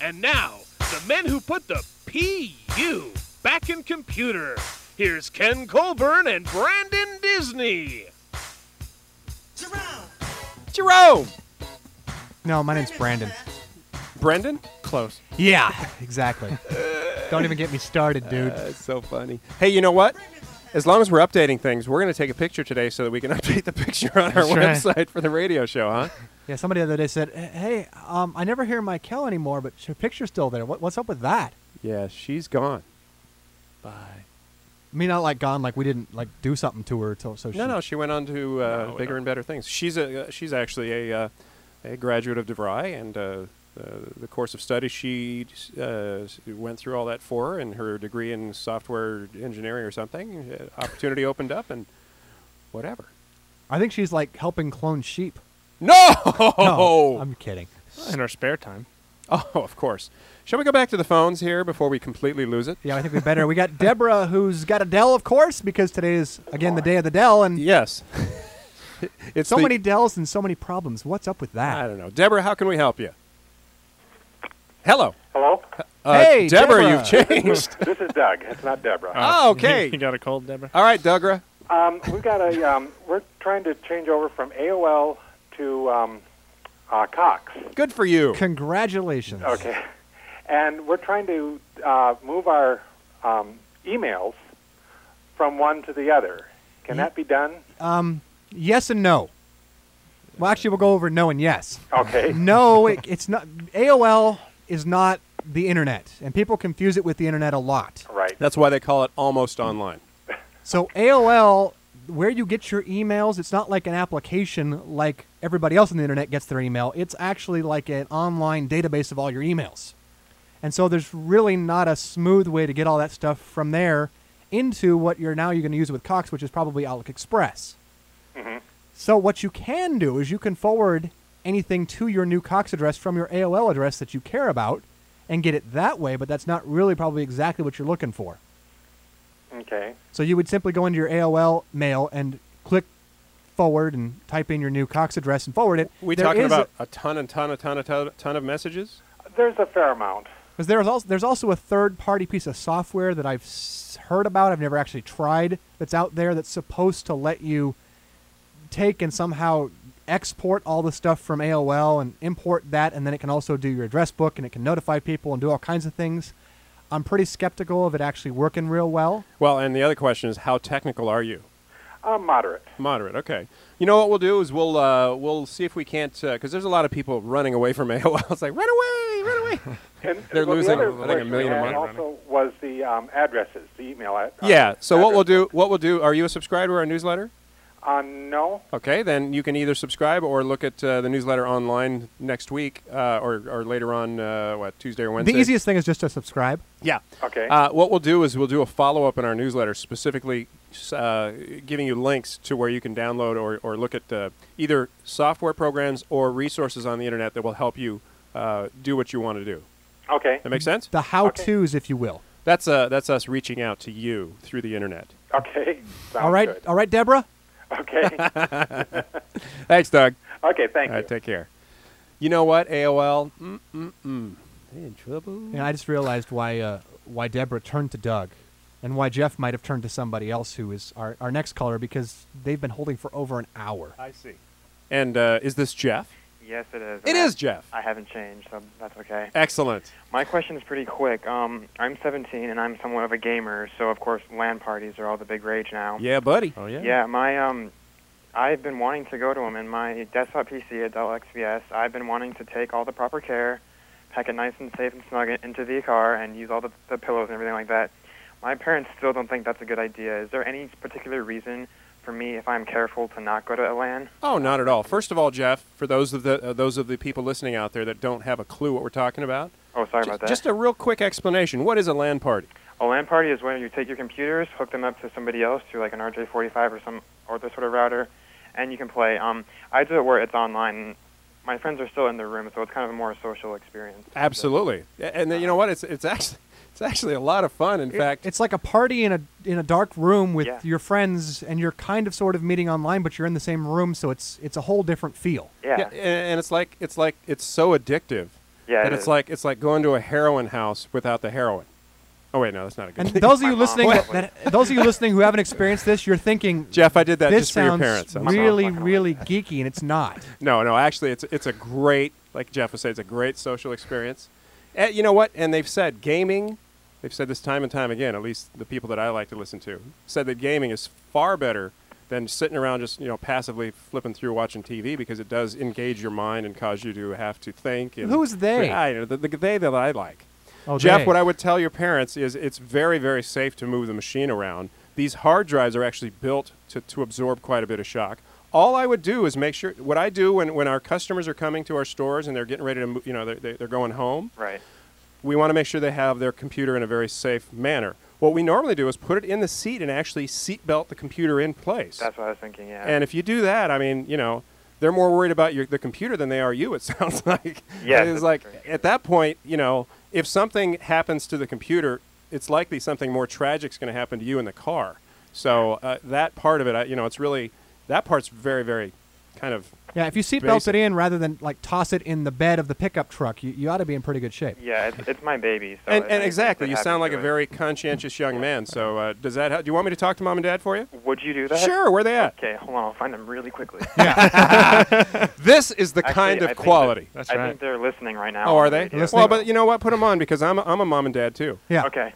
And now, the men who put the P-U back in computer. Here's Ken Colburn and Brandon Disney. Jerome! No, my name's Brandon. Brendan? Close. Yeah, exactly. Don't even get me started, dude. It's so funny. Hey, you know what? As long as we're updating things, we're going to take a picture today so that we can update the picture on our That's right. website for the radio show, huh? Yeah, somebody the other day said, hey, I never hear my Kel anymore, but her picture's still there. What's up with that? Yeah, she's gone. Bye. I mean, not like gone, like we didn't like do something to her. So she, No, she went on to No, bigger and better things. She's actually a graduate of DeVry, and the course of study she went through all that for her, and her degree in software engineering or something. Opportunity opened up, and whatever. I think she's like helping clone sheep. No! No, I'm kidding. In our spare time. Oh, of course. Shall we go back to the phones here before we completely lose it? Yeah, I think we better. We got Deborah, who's got a Dell, of course, because today is, again, the day of the Dell, and Yes. It's so many Dells and so many problems. What's up with that? I don't know. Deborah, how can we help you? Hello. Hello? Hey, Deborah, Deborah. you've changed. This is Doug. It's not Deborah. Oh, okay. You got a cold, Deborah? All right, Deborah. We've got we're trying to change over from AOL to Cox. Good for you. Congratulations. Okay. And we're trying to move our emails from one to the other. Can that be done? Yes and no. Well, actually, we'll go over no and yes. Okay. No, it's not. AOL is not the internet, and people confuse it with the internet a lot. Right. That's why they call it almost online. So AOL, where you get your emails, it's not like an application like everybody else on the internet gets their email. It's actually like an online database of all your emails. And so there's really not a smooth way to get all that stuff from there into what you're going to use with Cox, which is probably Outlook Express. Mm-hmm. So what you can do is you can forward anything to your new Cox address from your AOL address that you care about and get it that way, but that's not really probably exactly what you're looking for. Okay. So you would simply go into your AOL mail and click forward and type in your new Cox address and forward it. We There talking is about a ton of messages? There's a fair amount. Because there's also a third-party piece of software that I've heard about, I've never actually tried, that's out there that's supposed to let you take and somehow export all the stuff from AOL and import that, and then it can also do your address book, and it can notify people and do all kinds of things. I'm pretty skeptical of it actually working real well. Well, and the other question is, how technical are you? Moderate. Moderate, okay. You know what we'll do is we'll see if we can't, because there's a lot of people running away from AOL. It's like, run away, run away. And They're well, losing, the I other think, $1 question million we a had month. also was the addresses, the email. Yeah, so what address. we'll do, are you a subscriber to our newsletter? No. Okay, then you can either subscribe or look at the newsletter online next week or later on, Tuesday or Wednesday? The easiest thing is just to subscribe. Yeah. Okay. What we'll do is we'll do a follow-up in our newsletter specifically giving you links to where you can download or look at either software programs or resources on the internet that will help you do what you want to do. Okay. That make sense? The how-tos, if you will. That's us reaching out to you through the internet. Okay. Sounds All right, good. all right, Deborah? Okay. Thanks, Doug. Okay, thank All you. right, take care. You know what, AOL? They in trouble? And I just realized why Deborah turned to Doug and why Jeff might have turned to somebody else who is our next caller, because they've been holding for over an hour. I see. And is this Jeff? Yes, it is. It is Jeff. I haven't changed, so that's okay. Excellent. My question is pretty quick. I'm 17 and I'm somewhat of a gamer, so of course LAN parties are all the big rage now. Yeah, buddy. Oh, yeah? Yeah, my I've been wanting to go to them in my desktop PC at Dell XPS. I've been wanting to take all the proper care, pack it nice and safe and snug into the car, and use all the pillows and everything like that. My parents still don't think that's a good idea. Is there any particular reason for me, if I'm careful, to not go to a LAN? Oh, not at all. First of all, Jeff, for those of the people listening out there that don't have a clue what we're talking about, Oh, sorry about that. just a real quick explanation. What is a LAN party? A LAN party is when you take your computers, hook them up to somebody else through like an RJ45 or some other sort of router, and you can play. I do it where it's online. My friends are still in the room, so it's kind of a more social experience. Absolutely. And then, you know what? It's actually a lot of fun. In fact, It's like a party in a dark room with Yeah. your friends, and you're kind of sort of meeting online, but you're in the same room, so it's a whole different feel. Yeah. and it's so addictive Yeah, that it it's is. like going to a heroin house without the heroin. Oh wait, no, that's not a good And thing. those of My you mom listening, probably. those of you listening who haven't experienced this, you're thinking, Jeff, I did that this just for your sounds parents. I'm sorry. really, My mom's not gonna really like geeky, and it's not. No, actually, it's a great, like Jeff was saying, it's a great social experience. And you know what? And they've said gaming, they've said this time and time again, at least the people that I like to listen to, said that gaming is far better than sitting around just, passively flipping through watching TV, because it does engage your mind and cause you to have to think. And Who's they? The they that I like. Oh, Jeff, they. what I would tell your parents is it's very, very safe to move the machine around. These hard drives are actually built to absorb quite a bit of shock. All I would do is make sure, what I do when our customers are coming to our stores and they're getting ready to move, they're going home, Right. we want to make sure they have their computer in a very safe manner. What we normally do is put it in the seat and actually seat belt the computer in place. That's what I was thinking. Yeah. And if you do that, I mean, they're more worried about the computer than they are you, it sounds like. Yes, It's that's like, true. at that point, if something happens to the computer, it's likely something more tragic is going to happen to you in the car. So that part of it, it's really, that part's very, very kind of, Yeah, if you seatbelt Basic. it in rather than like toss it in the bed of the pickup truck, you ought to be in pretty good shape. Yeah, it's my baby. So and it makes exactly, it you happy sound like to a it. very conscientious young man. So does that, do you want me to talk to Mom and Dad for you? Would you do that? Sure, where they at? Okay, hold on. I'll find them really quickly. This is the Actually, kind I of think quality. That's I right. think they're listening right now. Oh, on are the they? radio. Listening. Well, but you know what? Put them on, because I'm a mom and dad too. Yeah. Okay.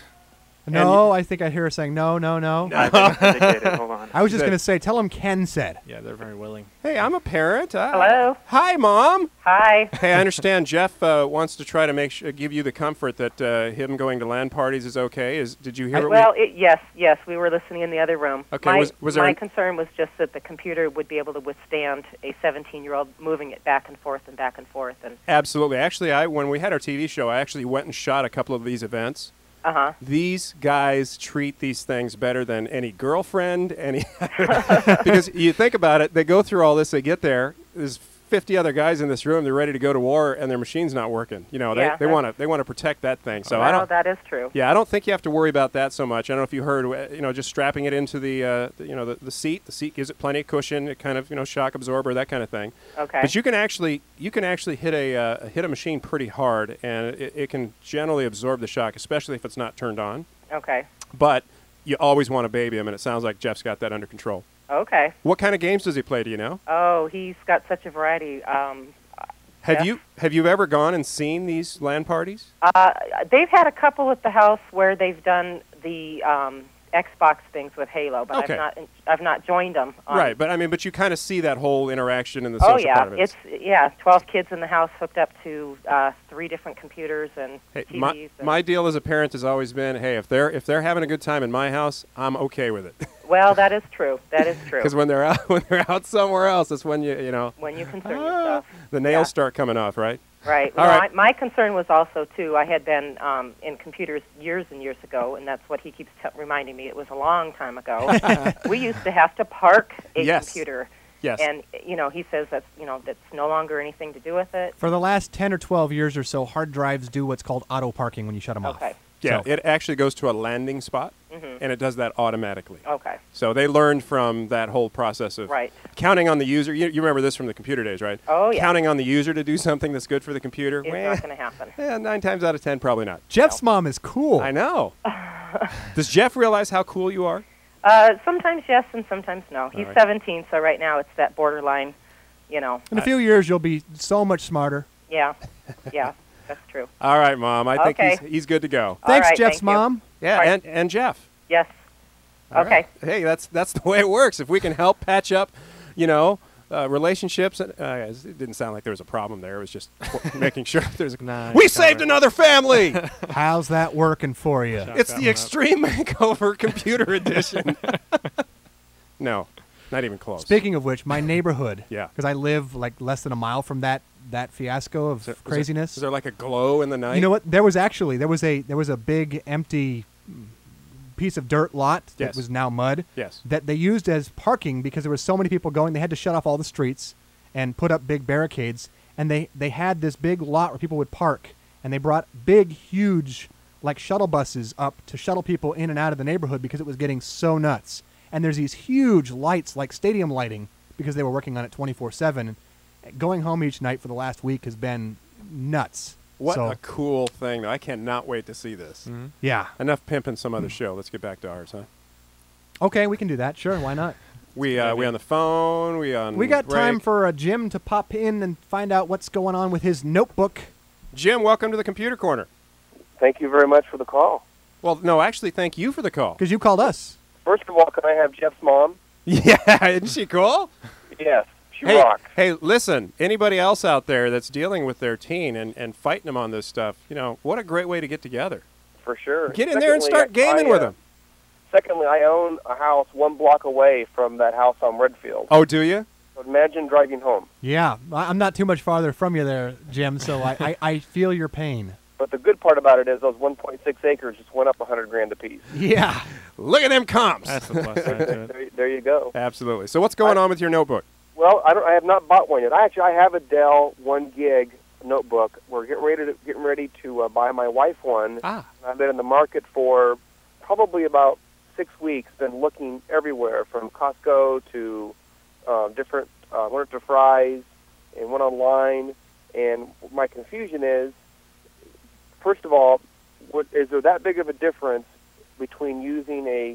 No, I think I hear her saying no, no, no. I've been indicated. Hold on. I was just That- going to say, tell him Ken said. Yeah, they're very willing. Hey, I'm a parent. Hello. Hi, Mom. Hi. Hey, I understand Jeff wants to try to give you the comfort that him going to LAN parties is okay. Did you hear? Well, yes, we were listening in the other room. Okay, My, was there my an- concern was just that the computer would be able to withstand a 17-year-old moving it back and forth and back and forth. And Absolutely. Actually, when we had our TV show, I actually went and shot a couple of these events. These guys treat these things better than any girlfriend, because you think about it, they go through all this, they get there, there's 50 other guys in this room, they're ready to go to war, and their machine's not working. Yeah, they want to protect that thing. So I well, don't. that is true. Yeah, I don't think you have to worry about that so much. I don't know if you heard, just strapping it into the seat. The seat gives it plenty of cushion. It kind of, shock absorber, that kind of thing. Okay. But you can actually hit a machine pretty hard, and it can generally absorb the shock, especially if it's not turned on. Okay. But you always want to baby him, and it sounds like Jeff's got that under control. Okay. What kind of games does he play? Do you know? Oh, he's got such a variety. Have Jeff? you ever gone and seen these LAN parties? They've had a couple at the house where they've done the Xbox things with Halo, but Okay. I've not joined them. Right, but you kind of see that whole interaction in the Oh social yeah, part of it. it's 12 kids in the house hooked up to 3 different computers and Hey, TVs. my deal as a parent has always been, hey, if they're having a good time in my house, I'm okay with it. Well, that is true. That is true. Because when they're out somewhere else, that's when When you concern yourself. the nails Yeah. start coming off, right? Right. All Well, right. my concern was also, too, I had been in computers years and years ago, and that's what he keeps reminding me. It was a long time ago. We used to have to park a Yes. computer. Yes. And, he says that's no longer anything to do with it. For the last 10 or 12 years or so, hard drives do what's called auto parking when you shut them off. Okay. Yeah, So- it actually goes to a landing spot, Mhm. and it does that automatically. Okay. So they learned from that whole process of Right. counting on the user. You remember this from the computer days, right? Oh, yeah. Counting on the user to do something that's good for the computer. It's Well, not going to happen. 9 times out of 10, probably not. Jeff's mom is cool. I know. Does Jeff realize how cool you are? Sometimes yes and sometimes no. He's right. 17, so right now it's that borderline, In a few years, you'll be so much smarter. Yeah. Yeah, that's true. All right, Mom. I think Okay. he's good to go. All Thanks, right, Jeff's thank you. mom. Yeah, All right. and Jeff. Yes. All Okay. right. Hey, that's the way it works. If we can help patch up, relationships. It didn't sound like there was a problem there. It was just making sure there's a. Nah, We it's saved covered. another family. How's that working for you? It's that the one up. Extreme Makeover Computer Edition. No, not even close. Speaking of which, my neighborhood, Yeah. because I live like less than a mile from that fiasco of craziness. Is there like a glow in the night? You know what? There was a big empty piece of dirt lot that Yes. was now mud Yes. that they used as parking because there were so many people going. They had to shut off all the streets and put up big barricades. And they had this big lot where people would park, and they brought big, huge, like shuttle buses up to shuttle people in and out of the neighborhood because it was getting so nuts. And there's these huge lights, like stadium lighting, because they were working on it 24/7. Going home each night for the last week has been nuts. What So, a cool thing. I cannot wait to see this. yeah. Enough pimping some other show. Let's get back to ours, huh? Okay, we can do that. Sure, why not? We on the phone. We on. We got break. time for Jim to pop in and find out what's going on with his notebook. Jim, welcome to the Computer Corner. Thank you very much for the call. Well, no, actually, thank you for the call. Because you called us. First of all, can I have Jeff's mom? Yeah, isn't she cool? Yes, she Hey, rocks. hey, listen, anybody else out there that's dealing with their teen and fighting them on this stuff, what a great way to get together. For sure. Get in there and start gaming with them. Secondly, I own a house 1 block away from that house on Redfield. Oh, do you? So imagine driving home. Yeah, I'm not too much farther from you there, Jim, so I feel your pain. But the good part about it is those 1.6 acres just went up $100,000 a piece. Yeah. Look at them comps. That's the plus side to it. There you go. Absolutely. So what's going on with your notebook? Well, I have not bought one yet. I have a Dell 1 gig notebook. We're getting ready to buy my wife one. Ah. I've been in the market for probably about 6 weeks. Been looking everywhere from Costco to different one at Fry's and one online. And my confusion is, first of all, is there that big of a difference between using a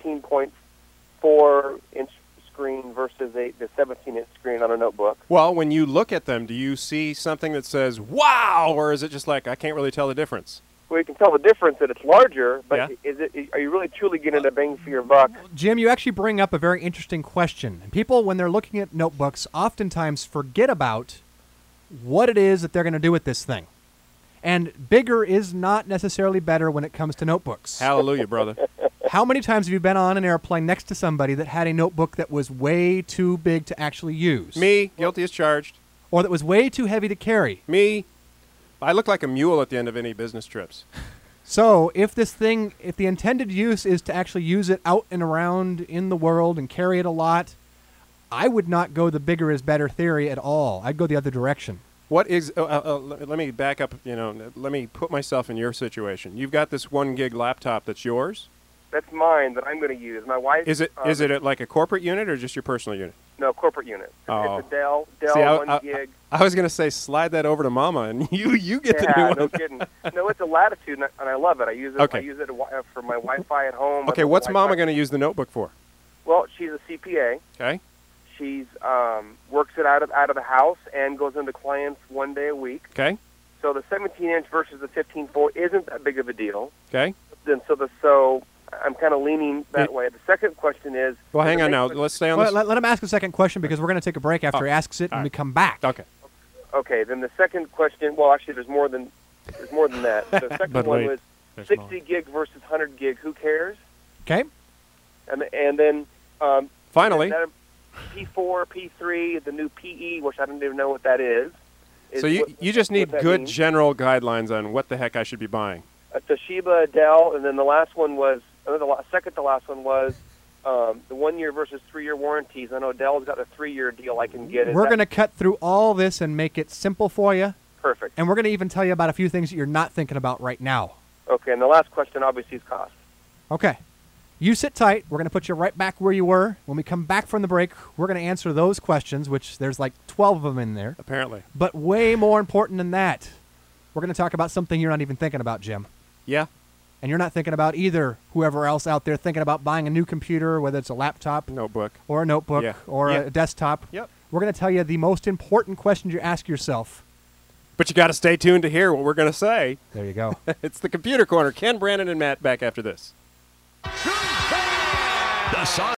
15.4-inch screen versus the 17-inch screen on a notebook? Well, when you look at them, do you see something that says, wow, or is it just like, I can't really tell the difference? Well, you can tell the difference that it's larger, but Yeah. Are you really truly getting a bang for your buck? Jim, you actually bring up a very interesting question. People, when they're looking at notebooks, oftentimes forget about what it is that they're going to do with this thing. And bigger is not necessarily better when it comes to notebooks. Hallelujah, brother. How many times have you been on an airplane next to somebody that had a notebook that was way too big to actually use? Me, guilty as charged. Or that was way too heavy to carry? Me, I look like a mule at the end of any business trips. So if the intended use is to actually use it out and around in the world and carry it a lot, I would not go the bigger is better theory at all. I'd go the other direction. What is? Let me back up. Let me put myself in your situation. You've got this 1 gig laptop that's yours. That's mine that I'm going to use. My wife. Is it like a corporate unit or just your personal unit? No, corporate unit. Oh. It's a Dell See, 1 gig. I was going to say slide that over to Mama and you get the new Yeah, one. no kidding. No, it's a Latitude, and I love it. I use it. Okay. I use it for my Wi-Fi at home. Okay, what's Mama going to use the notebook for? Well, she's a CPA. Okay. She's works it out of the house and goes into clients 1 day a week. Okay. So the 17-inch versus the 15.4 isn't that big of a deal. Okay. Then so I'm kind of leaning that way. The second question is. Well, hang on now. Let's stay on this. Let him ask a second question because we're going to take a break after he asks it and we come back. Okay. Okay. Then the second question. Well, actually, there's more than that. The second But one wait, was there's 60 more. gig versus 100 gig. Who cares? Okay. And then Finally. that P4, P3, the new PE, which I don't even know what that is. So you just need what that good means. general guidelines on what the heck I should be buying. A Toshiba, a Dell, and then the last one was second to last one was the 1 year versus 3 year warranties. I know Dell's got a 3 year deal I can get. We're going to cut through all this and make it simple for you. Perfect. And we're going to even tell you about a few things that you're not thinking about right now. Okay, and the last question obviously is cost. Okay. You sit tight. We're going to put you right back where you were. When we come back from the break, we're going to answer those questions, which there's like 12 of them in there. Apparently. But way more important than that, we're going to talk about something you're not even thinking about, Jim. Yeah. And you're not thinking about either whoever else out there thinking about buying a new computer, whether it's a laptop Notebook. or a notebook Yeah. or Yeah. a desktop. Yep. We're going to tell you the most important questions you ask yourself. But you got to stay tuned to hear what we're going to say. There you go. It's the Computer Corner. Ken, Brandon, and Matt back after this. The